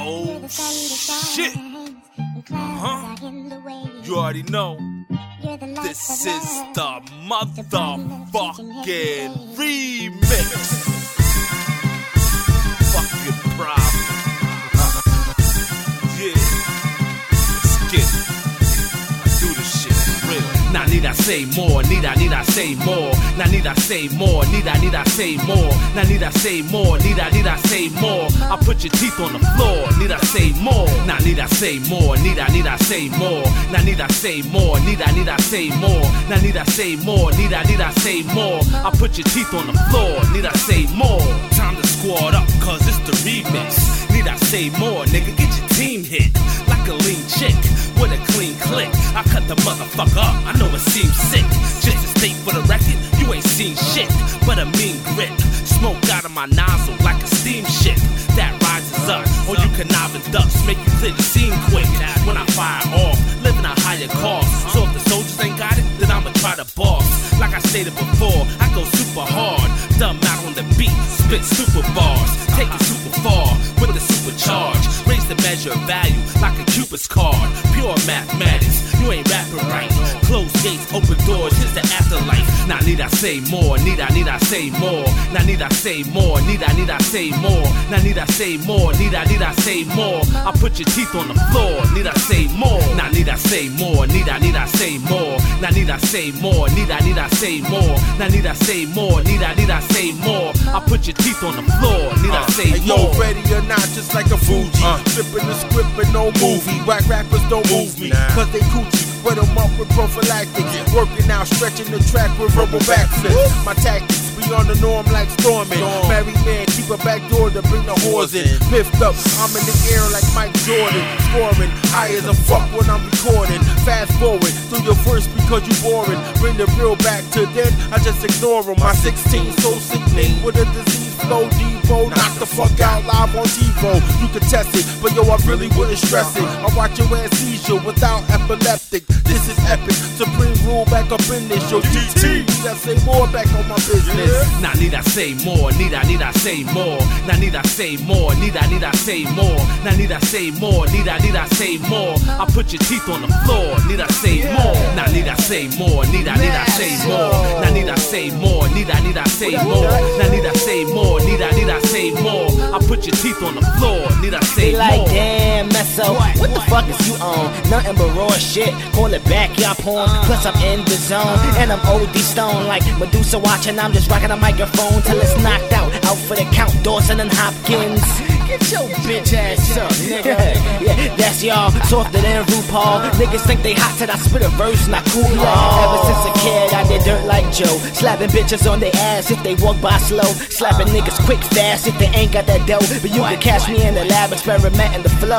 Oh shit! Huh? You already know. This is the motherfucking remix. Fucking problem. Yeah. Let's get it. I do this shit for real. Now need I say more, need I say more. Now need I say more, need I say more. Now need I say more, need I say more. I put your teeth on the floor, need I say more. Now need I say more, need I say more. Now need I say more, need I say more. Now need I say more, need I say more. I put your teeth on the floor, need I say more. Time to squad up, cause it's the remix. Need I say more, nigga, get your team hit. Like a lean chick, with a clean click. I cut the motherfucker up, I know it seems sick. Just to state for the record, you ain't seen shit but a mean grip. Smoke out of my nozzle like a steam ship that rises up. Or you conniving ducks, make you clear the scene quick. When I fire off, living a higher cost. So if the soldiers ain't got it, then I'ma try to boss. Like I stated before, I go super hard. Dumb out on the beat, spit super bars. Take it super far with the supercharge. Raise the measure of value like a Cupid's card. Pure mathematics, you ain't rapping right. Close gates, open doors, here's the afterlife. Now need I say more, need I say more. Now need I say more, need I say more. Now need I say more, need I say more. I put your teeth on the floor, need I say more. Now need I say more, need I say more. Now need I say more, need I say more. Now need I say more, need I say more. I put your teeth on the floor, need I say hey, more. yo, ready or not, just like a Fuji. Flipping the script but no movie. Whack rappers don't move me, cause they coochie. Put them up with prophylactics. Working out, stretching the track with verbal backflips. My tactics beyond the norm like storming. Married man, keep a back door to bring the whores in. Piffed up, I'm in the air like Mike Jordan. Scoring, high as a fuck when I'm recording. Fast forward through your verse because you boring. Bring the real back to then, I just ignore them. My 16 so sickening with a disease flow. Devo, knock the fuck out live on TiVo. You can test it, but yo, I really wouldn't stress it. I watch your ass seizure without epileptic. This is epic, supreme rule back up in this. Yo, GT, need I say more back on my business. Now need I say more, need I say more. Now need I say more, need I say more. Now need I say more, need I say more. I put your teeth on the floor, need I say more. Now need I say more, need I say more. Now need I say more, need I say more. Now need I say more, need I say more. I put your teeth on the floor, need I say more. Like damn, Meso, what the fuck is you on? Nothing but raw shit. Call it backyard porn. Plus I'm in the zone and I'm OD stone like Medusa watching. I'm just rocking a microphone till it's knocked out. Out for the count, Dawson and Hopkins. Get your bitch ass up, nigga. Yeah, that's y'all, softer than RuPaul. Niggas think they hot till I spit a verse and I cool y'all. Ever since a kid, I did dirt like Joe. Slapping bitches on their ass if they walk by slow. Slapping niggas quick, fast if they ain't got that dough. But you can catch me in the lab experimenting the flow.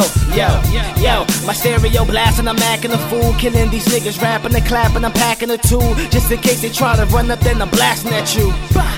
Yo, my stereo blasting, I'm acting a fool. Killing these niggas, rapping and clapping, I'm packing a tool. Just in case they try to run up, then I'm blasting at you.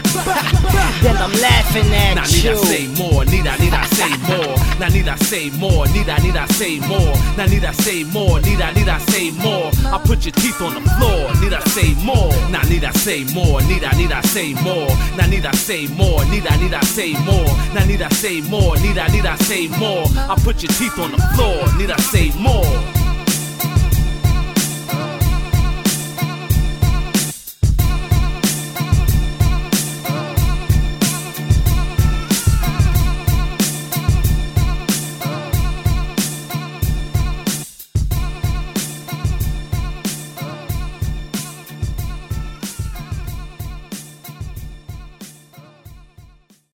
Then I'm laughing at you. Now need I say more, need I say more. Now need I say more, need I say more. Now need I say more, need I say more. I put your teeth on the floor, need I say more. Now need I say more, need I say more. Now need I say more, need I say more. Now need I say more, need I say more. I put your teeth on the floor, need I say more.